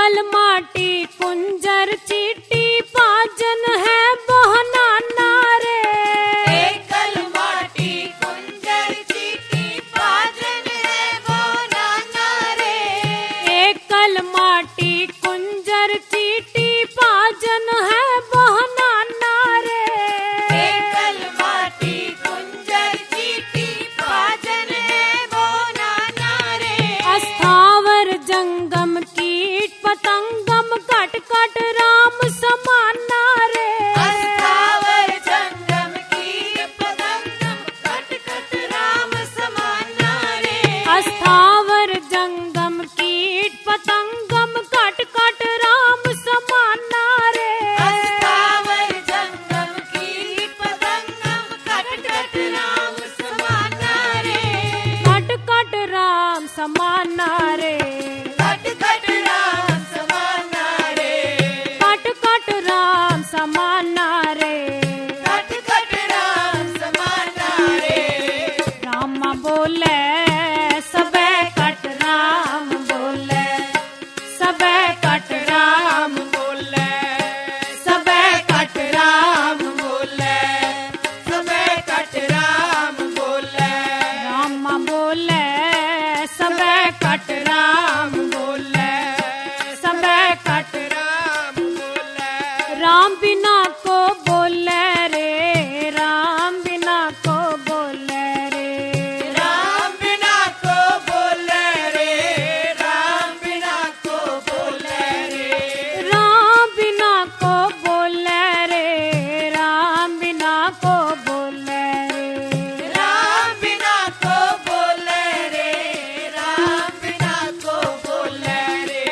एकल माटी कुंजर चीटी पाजन है बहनाना रे। एकल माटी कुंजर चीटी पाजन है बहनाना रे। एकल माटी कुंजर चीटी पाजन है बहनाना रे। एकल माटी कुंजर चीटी पाजन है बहनाना रे। अस्थावर जंगम कीट पतंगम कट कट राम समाना रे। अस्थावर जंगम कीट पतंगम कट कट राम समाना रे। अस्थावर जंगम कीट पतंगम कट कट राम समाना रे। अस्थावर जंगम कीट पतंगम कट कट राम समाना रे। कट कट राम समाना रे। कट कट राम समाना रे। कट कट राम समाना रे। कट कट राम समाना रे। राम बोले सबे कट राम बोले। सबे कट राम बोले। सबे कट राम बोले। सबे कट राम बोले। राम बोले सबे कट राम बोले। सबे कट राम बोले। राम बिना को बोले रे। राम बिना को बोले रे। राम बिना को बोले रे। राम बिना को बोले रे। राम बिना को बोले रे। राम बिना को बोले रे। राम बिना को बोले रे। राम बिना को बोले रे।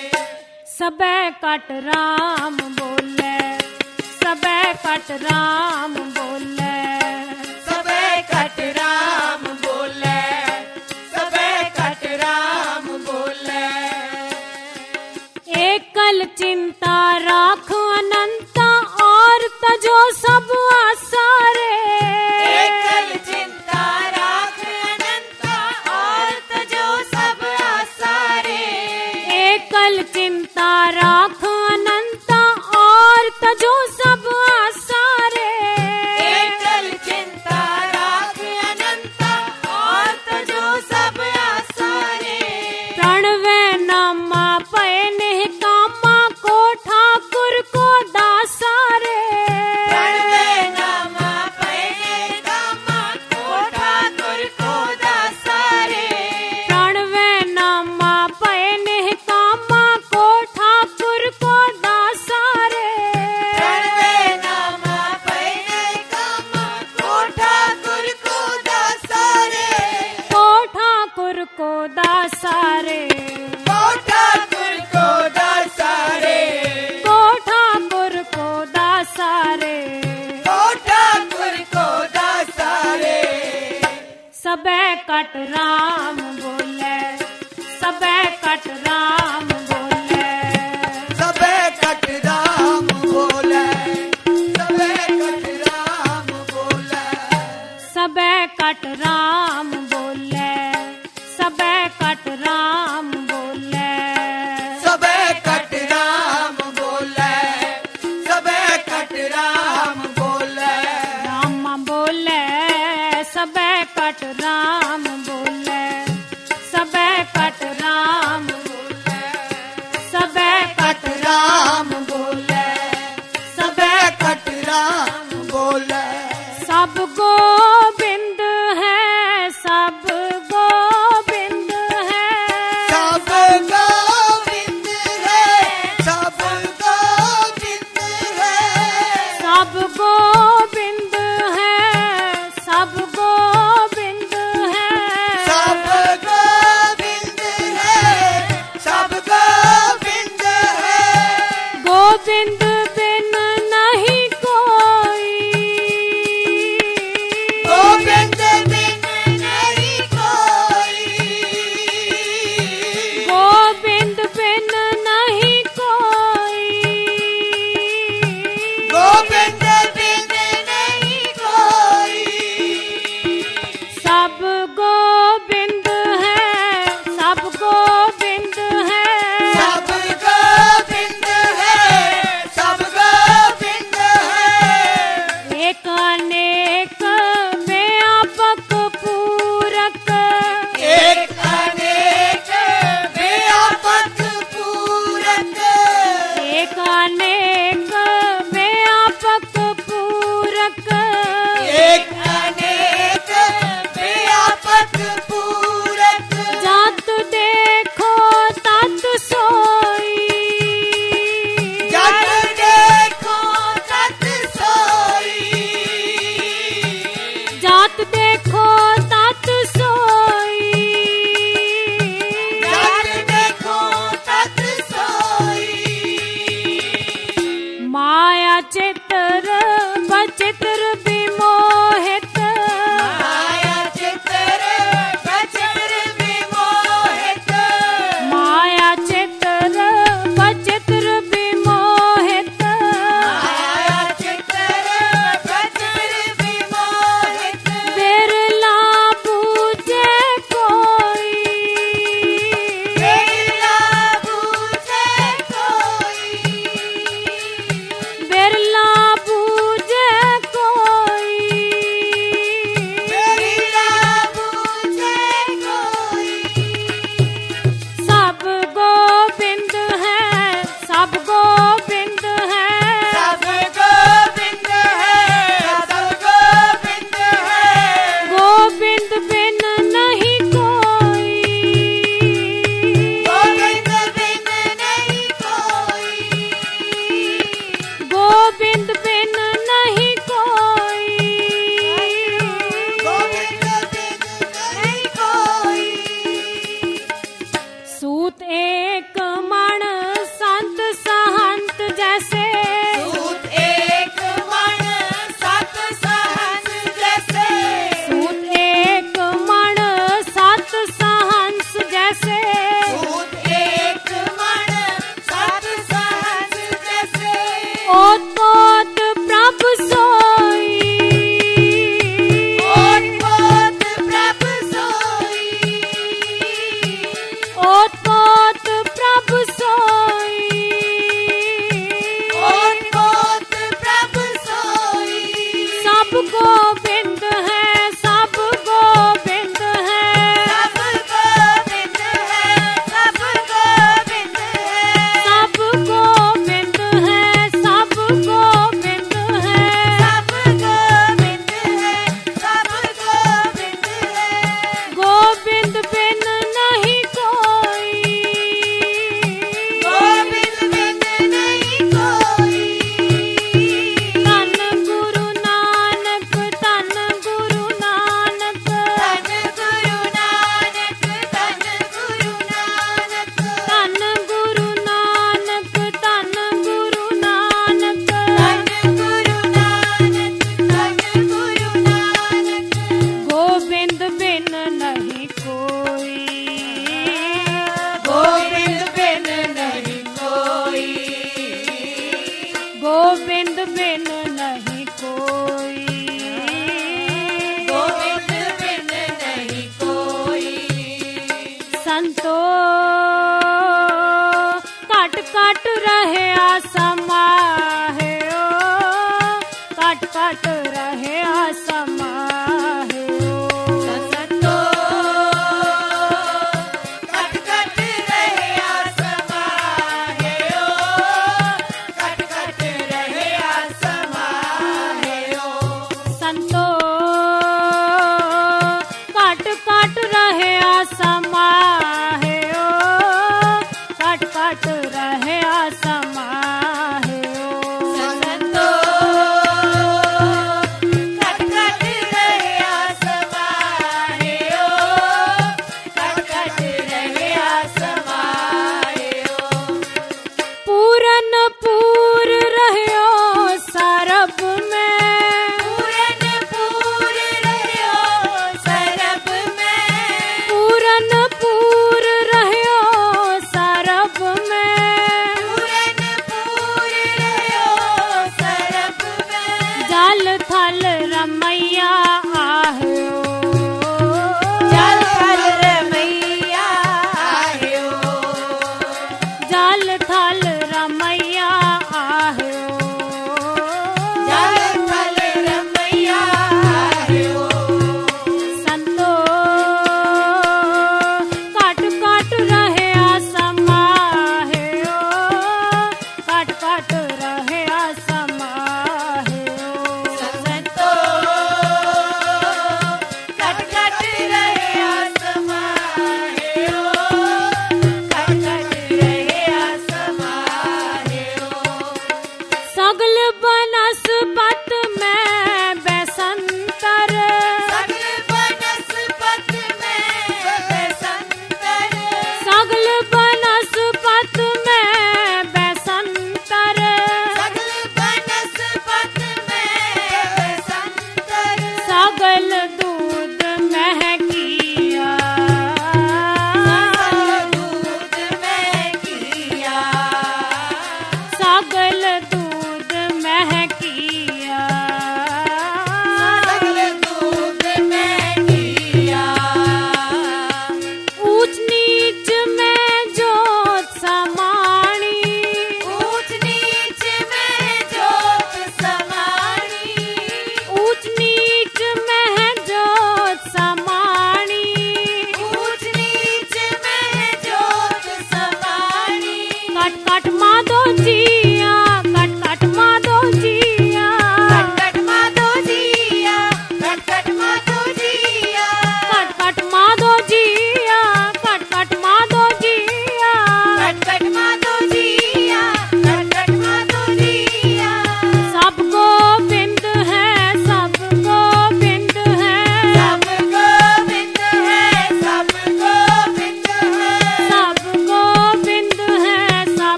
सबे कट राम बोले। सबे कट राम बोले। सबे कट राम बोले। सबे कट राम बोले। एकल चिंता राख अनंता और तजो सब आशा रे। एकल चिंता राख अनंता और तजो सब आशा रे। एकल चिंता राख अनंता और तजो सब आशा रे। एकल चिंता राख अनंता और तजो सब आशा रे। प्रणवे नामा पयने कामा को ठाकुर को दासा रे। प्रणवे नामा पयने कामा को ठाकुर को दासा रे। प्रणवे नामा पयने कामा को ठाकुर को दासा रे। प्रणवे नामा पयने कामा को ठाकुर को दासा रे। को ठाकुर को दासा रे। को ठाकुर को दासा रे। को ठाकुर को दासा रे। को ठाकुर को दासा रे। सबे कट राम बोले। सबे कट राम बोले। सबे कट राम बोले। सबे कट राम बोले। सबे कट राम बोले। सबे कट राम बोले। सबे कट राम बोले। सबे कट राम बोले। राम बोले सबे कट राम बोले। सबे कट राम बोले। सबे कट राम बोले। सबे कट राम बोले। सब गोविंद है। सब गोविंद है। सब गोविंद है। सब गोविंद है। सब गोविंद है। सब गोविंद है। सब गोविंद है। सब गोविंद है। जात देखो तात सोई, जात देखो तत सोई। माया चित्र बचित्र विमोहित, माया चित्र बचित्र विमोहित, माया चित्र बचित्र विमोहित, माया चित्र बचित्र विमोहित। बेर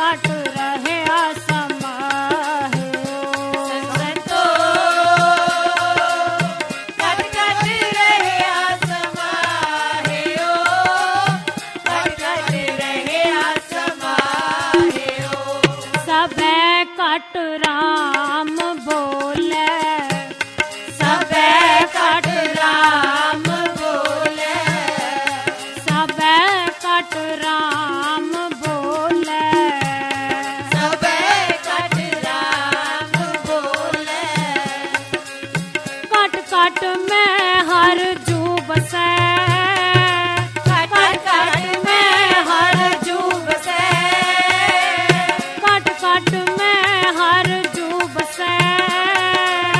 काट रहे समाहे संतो कट कट रहे समाहे कट कट रहे समाहे सबे कट राम बोले सबे कट राम बोले सबे कट राम बोले सबे कट राम बोले कट कट में हर जू बसे कट कट में हर जूब से कट कट में हर जू बसे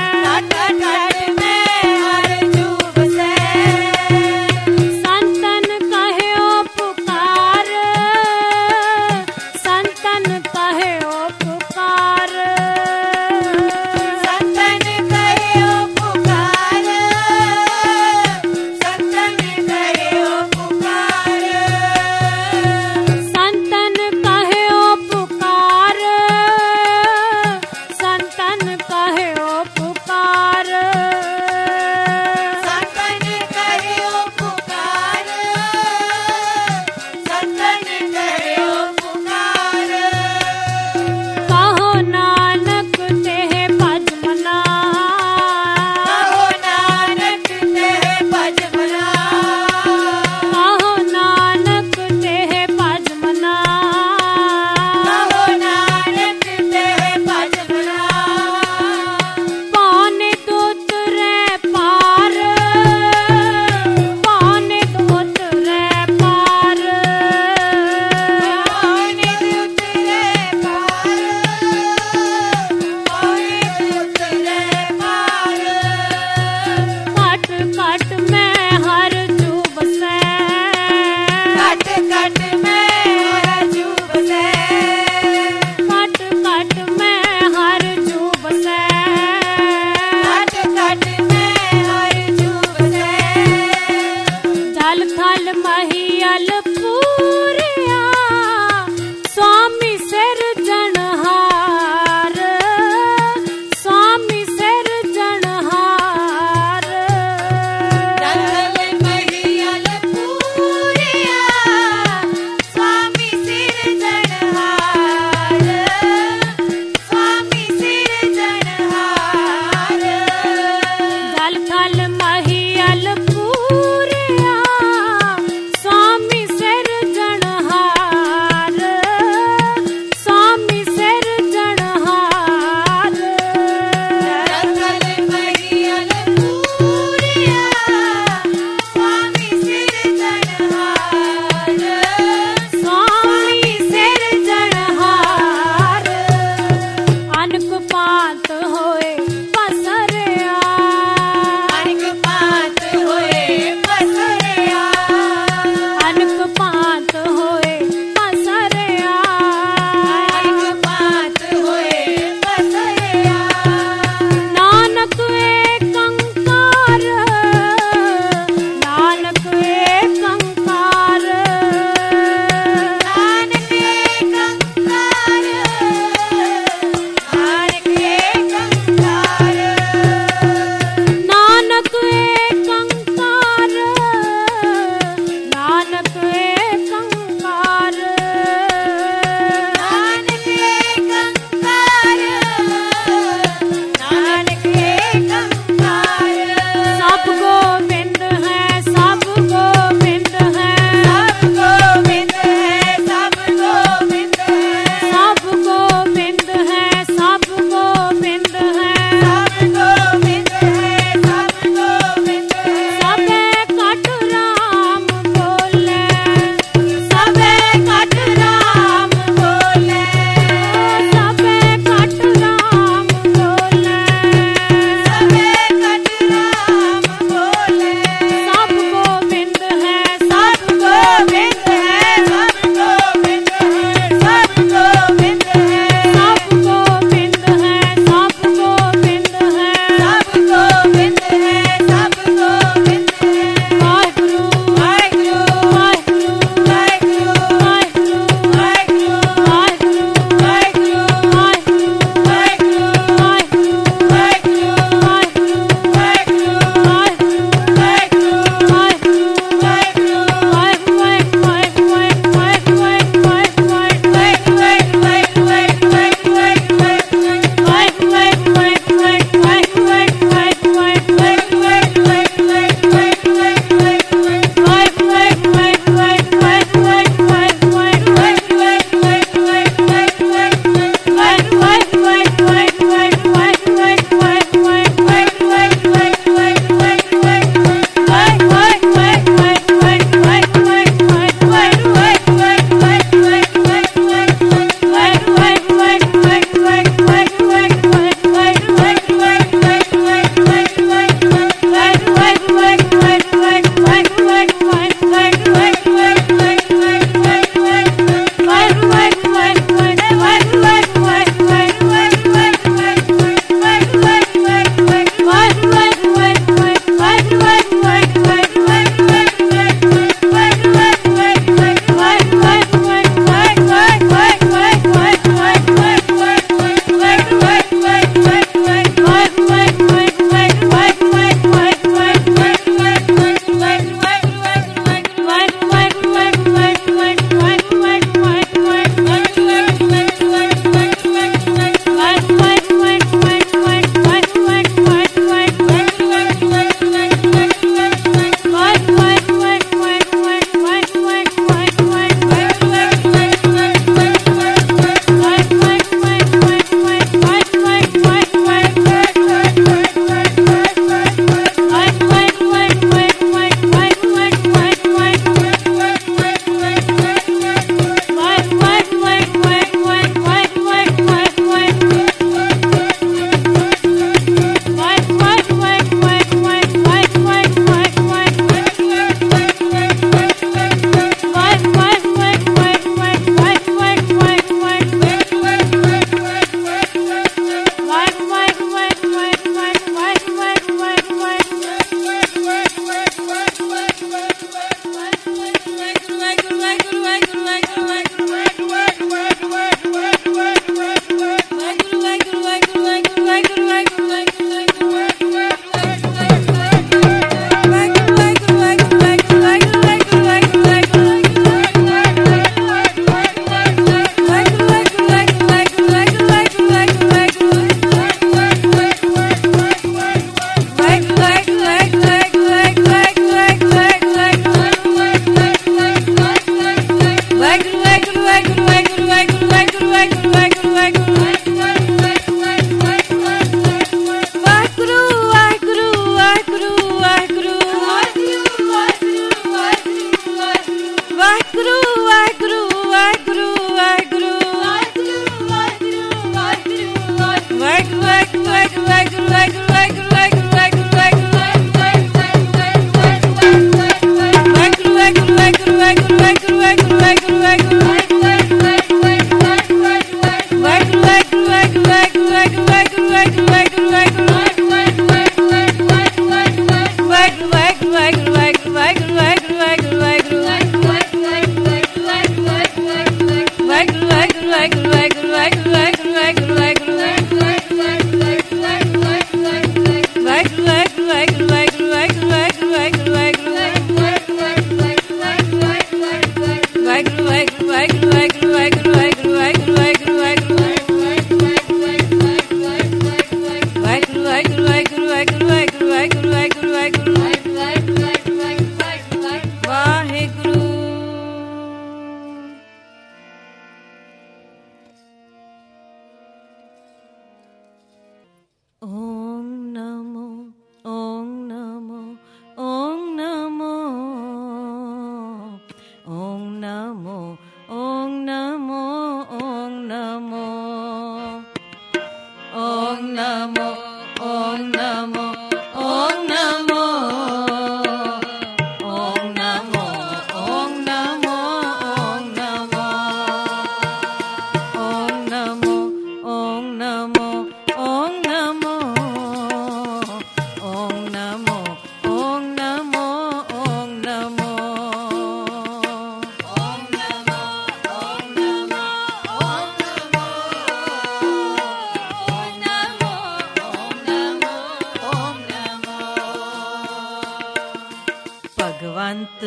भगवंत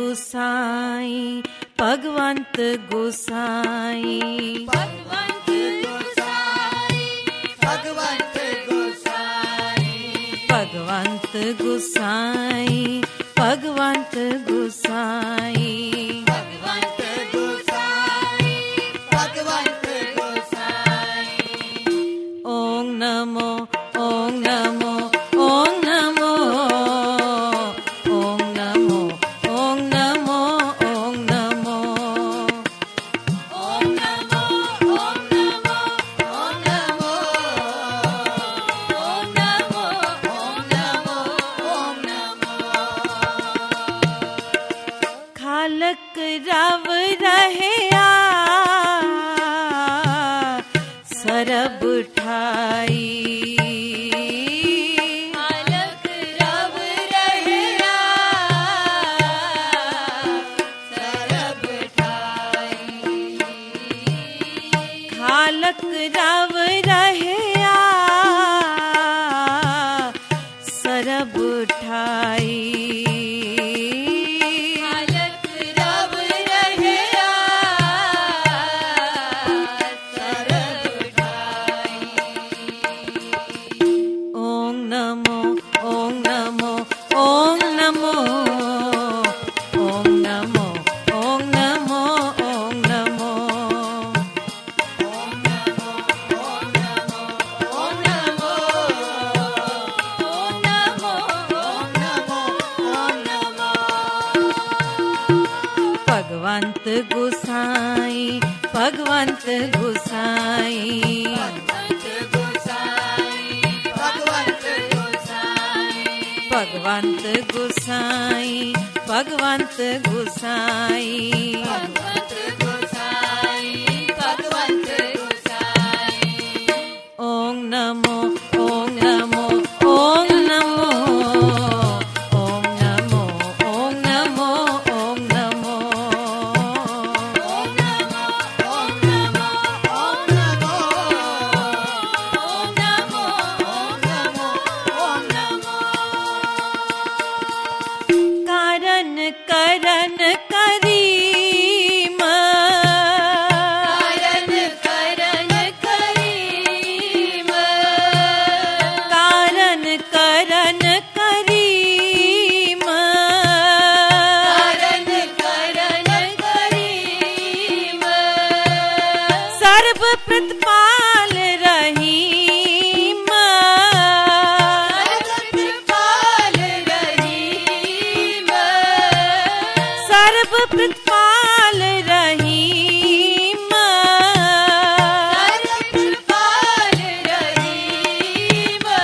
गुसाई भगवंत गुसाई भगवंत गुसाई भगवंत गुसाई भगवंत गुसाई भगवंत गुसाई भगवंत गुसाई भगवंत गुसाई ओम नमो ओम नमो ओम नमो ओम नमो ओम नमो ओम नमो ओम नमो ओम नमो ओम नमो ओम नमो ओम नमो ओम नमो खालक रव रहया सरब ठाई खालक रव रहया सरब ठाई खालक रव रहया सरब ठाई खालक रव रहया सरब ठाई ओम नमो ओम नमो ओम नमो ओम नमो ओम नमो ओम नमो ओम नमो ओम नमो ओम नमो ओम नमो ओम नमो ओम नमो भगवंत गुसाई भगवंत गुसाई भगवंत गुसाई भगवंत गुसाई भगवंत गुसाई भगवंत गुसाई भगवंत गुसाई भगवंत गुसाई ओम नमो ओम नमो ओम नमो ओम नमो ओम नमो ओम नमो ओम नमो ओम नमो ओम नमो ओम नमो ओम नमो ओम नमो कारण करण करीम कारण करण करीम कारण करण करीम कारण करण करीम सर्व प्रतिपाल रहीम सर्वकृपाल रहीम सर्व प्रतिपाल रहीम सर्वकृपाल रहीम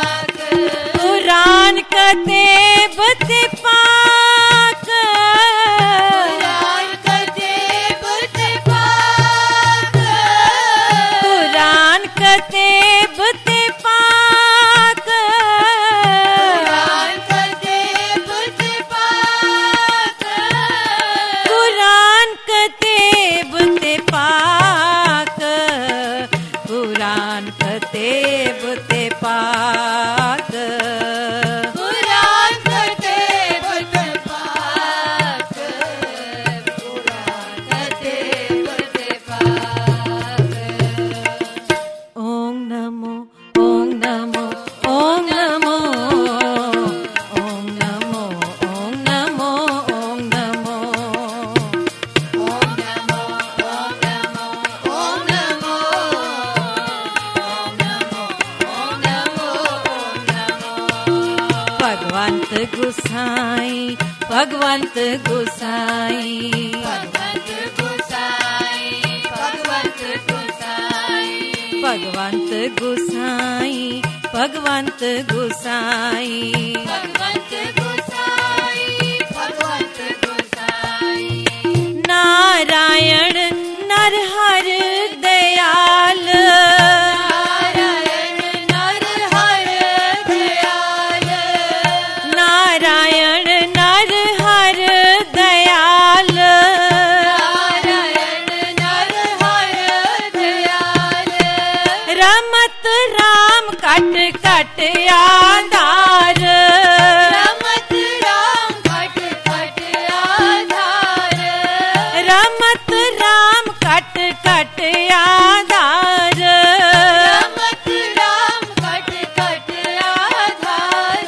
गुसाई भगवंत गुसाई भगवंत गोसाई भगवंत गोसाई भगवंत गुसाई भगवंत गुसाई भगवंत गोसाई भगवंत गोसाई नारायण नर हर दयाल नारायण नर हर दयाल नारायण नर हर दयाल नारायण नर हर दयाल रमत राम कट कट आधार रमत राम कट कट आधार रमत राम कट कट आधार रमत राम कट कट आधार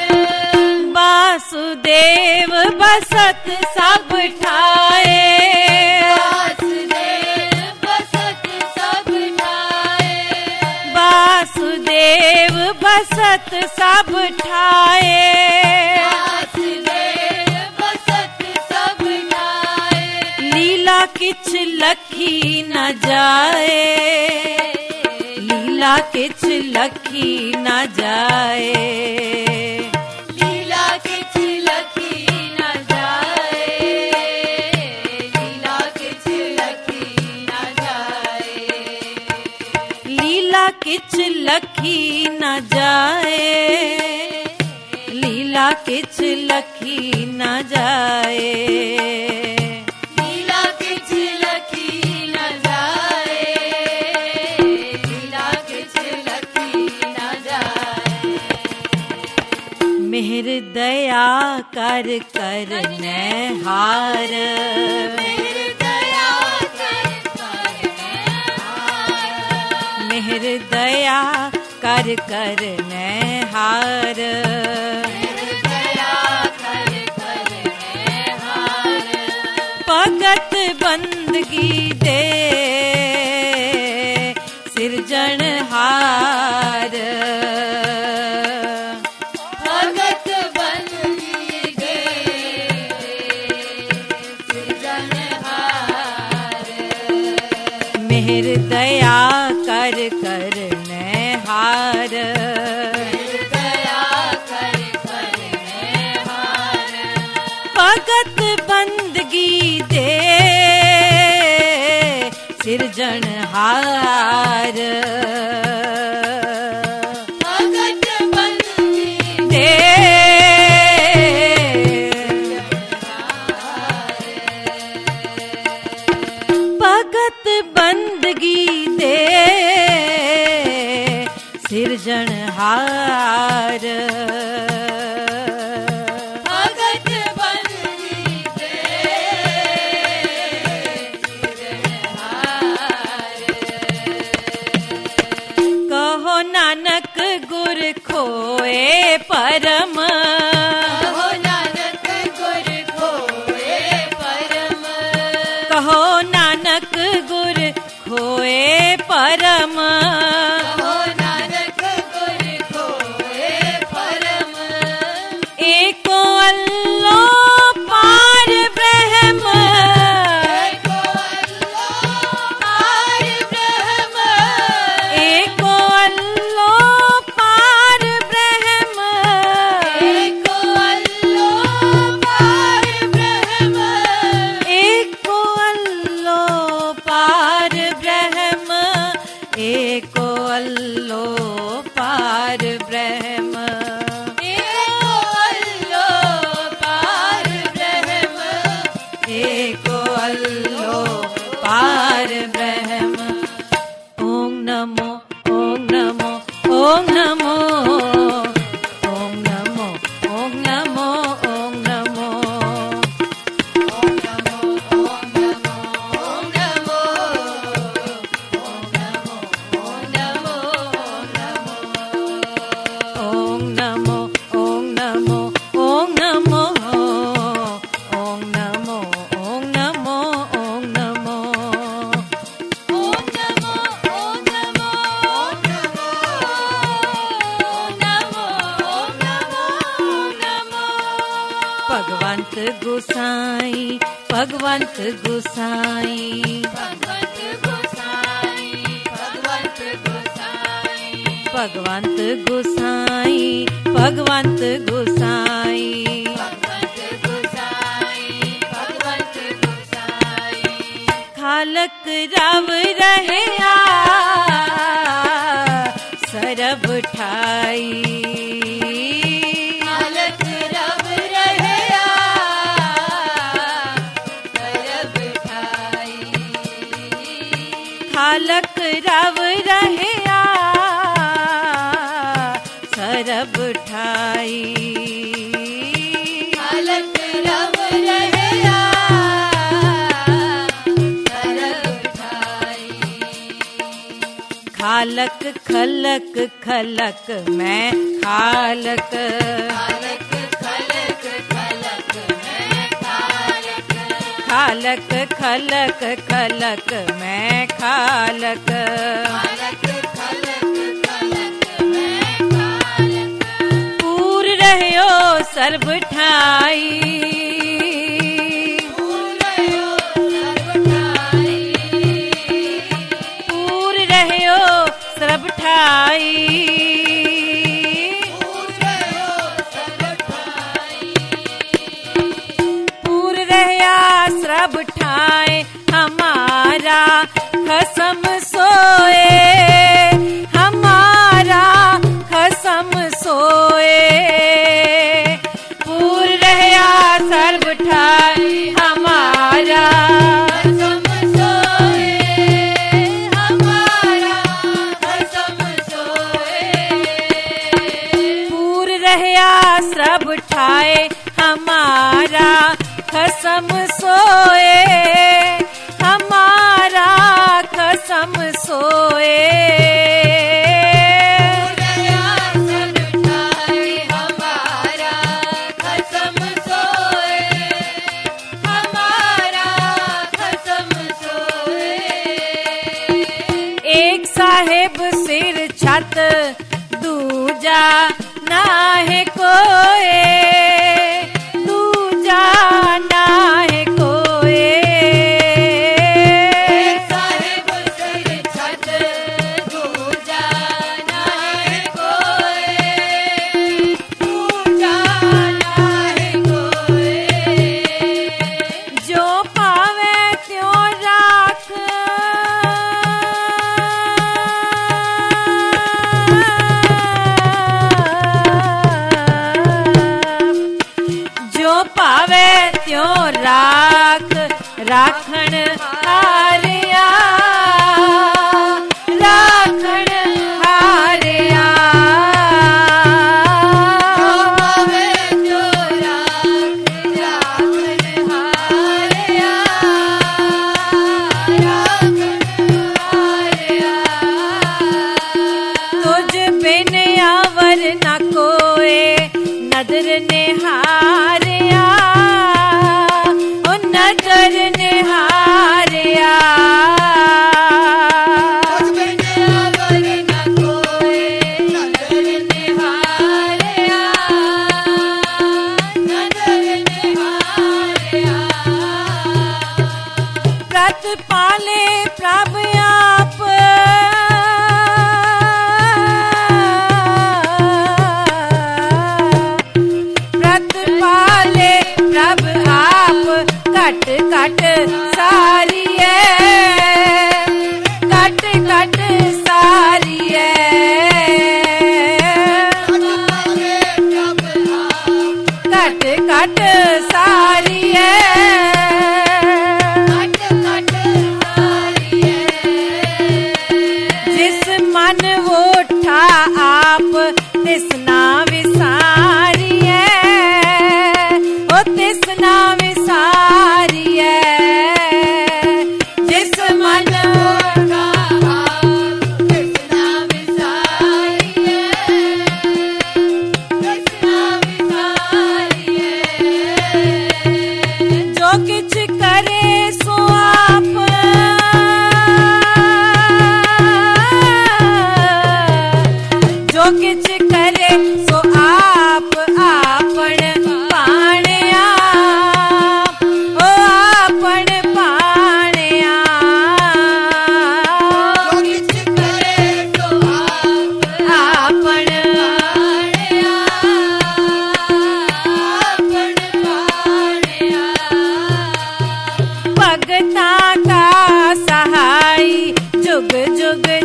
वासुदेव बसत सब ठाए वासुदेव बसत सब ठाए वासुदेव बसत सब ठाए वासुदेव बसत सब ठाए लीला किछ लखी न जाए लीला किछ लखी न जाए लीला किछ लखी न जाए लीला किछ लखी न जाए लीला किछ लखी न जाए लीला किछ लखी न जाए लीला किछ लखी न जाए लीला किछ लखी न जाए मेहर दया कर करने हार मेरी दया कर करने हार मेहर दया कर करने हार मेरी दया कर करने हार भगत बंदगी दे सिरजनहार भगत बंदगी दे सृजनहार मेहर दया कर करने हार दया कर करने हार भगत बंदगी दे सिरजनहार भगत बंदगी दे भगत बंदगी दे सिरजनहार भगत बंदगी दे कहो नानक गुर खोए परम हो नानक गुर खोए परम कहो नानक गुर खोए परम हो नानक गुर खोए परम एको अल्लो पार ब्रह्म एको अल्लाह पार ब्रह्म एको अल्लो पार ब्रह्म एको अल्लाह पार ब्रह्म एको अल्लो पार ब्रह्म एको अल्लो पार ब्रह्म एको अल्लाह पार ब्रह्म एको अल्लो पार ब्रह्म ओम नमो ओम नमो ओम नमो ओम नमो ओम नमो ओम नमो ओम नमो ओम नमो ओम नमो ओम नमो ओम नमो ओम नमो ओम भगवंत गोसाई भगवंत गोसाई भगवंत गोसाई भगवंत गोसाई भगवंत गोसाई भगवंत गोसाई भगवंत गोसाई भगवंत गोसाई खालक रव रहया सरब ठाई खालक रब रहया सरब ठाई खालक रव रहया सरब ठाई खालक रब रहया सरब ठाई खालक खलक खलक मैं खालक खालक खलक खलक मैं खालक खालक खलक खलक मैं खालक खालक खलक खलक मैं खालक पूर रहयो सर्ब ठाई पूरयो सर्ब ठाई पूर रहयो सर्ब ठाई पूरयो सर्ब ठाई पूर रहया सर्ब ठाए हमारा खसम सोए हमारा खसम सोए पूर रहया सर्ब ठाए हमारा कसम सोए हमारा कसम सोए पूर रहया सर्ब ठाए हमारा खसम सोए हमारा खसम सोए पूरया सर्ब ठाई हमारा कसम सोए हमारा कसम सोए एक साहेब सिर छत दूजा नाहे कोए दूजा नाहे कोए साहिब सिर छत दूजा नाहे कोई दूजा नाहे कोई जो पावे त्यों राख जो पावे त्यों राख राखण हारिया राखण हारिया पावे जो राख राखण हारिया राखण हारिया तुझ बिन आवर न कोए नदर निहारिया ओ नदर निहारिया अवर न कोई नजर निहारिया नजर निहारिया प्रत पाले प्रभ आप प्रत पाले प्रभ आप कट कट सारी है कट कट सारी है कट कट सारी है जिस मन वो ठा आप तिसना विसारी है ओ तिसना विसारी है जिस मन जो किछ करे सो आप जो किछ करे